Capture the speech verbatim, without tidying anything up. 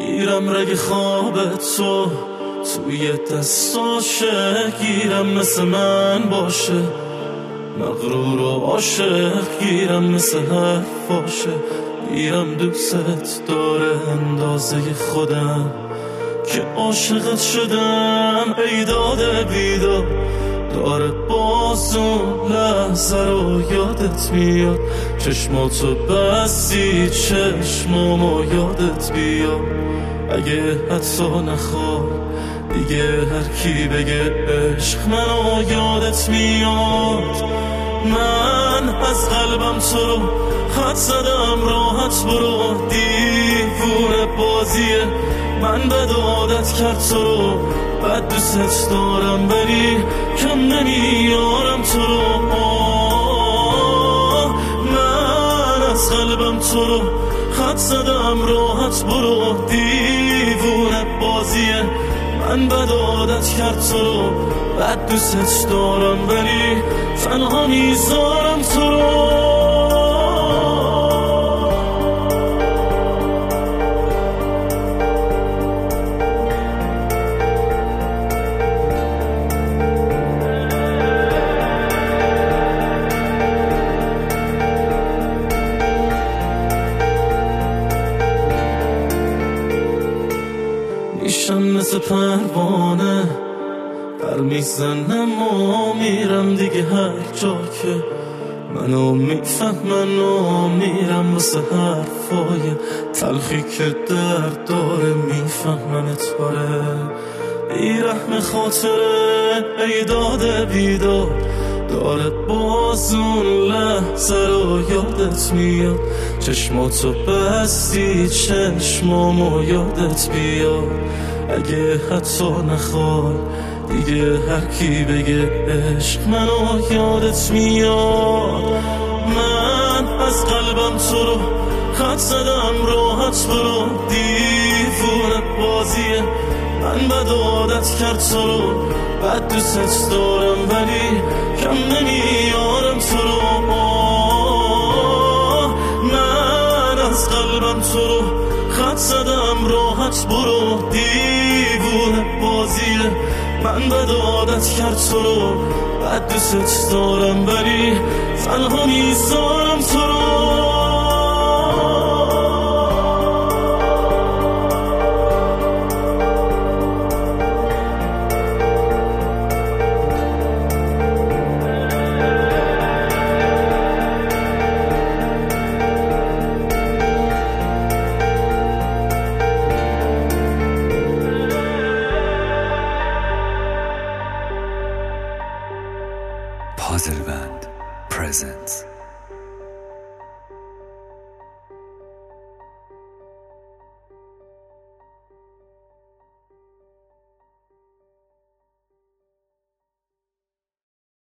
گیرم رگ خوابت تو توی دستاشه، گیرم مثل من باشه مغرور و عاشق، گیرم مثل حرفاشه، گیرم دوست داره اندازه خودم که عاشقت شدم. ای داده بیدار داره باز اون لحظه رو یادت میاد، چشماتو بستی چشمامو یادت بیاد. اگه حتی نخوای دیگه هر کی بگه عشق منو یادت میاد. من از قلبم تو رو خط زدم راحت برو، دیوونه بازیه من بد عادت کرد تو رو، بد دوست دارم ولی کم نمیارم تو رو. من از قلبم تو رو خط زدم راحت برو، دیوونه بازیه من بد عادت کرد تو رو، بد دوست دارم ولی تنها میذارم تو رو. میشم مثل پروانه پر میزنم و میرم دیگه هر جا که منو میفهمن و میرم واسه حرفای تلخی که درد داره میفهمن تاره. بیرحم خاطره ای داده بیدار داره باز اون لحظه رو یادت میاد، چشماتو بستی چشمامو یادت بیاد. اگه حتی نخوای دیگه هر کی بگه عشق منو یادت میاد. من از قلبم تو رو خط زدم راحت برو، دیوونه بازیه من بد عادت کرد تو رو، بد دوست دارم ولی کم نمیارم تو رو. من از قلبم تو رو خط زدم راحت برو، دیوونه بازیه من بد عادت کرد تو رو، بد دوست دارم ولی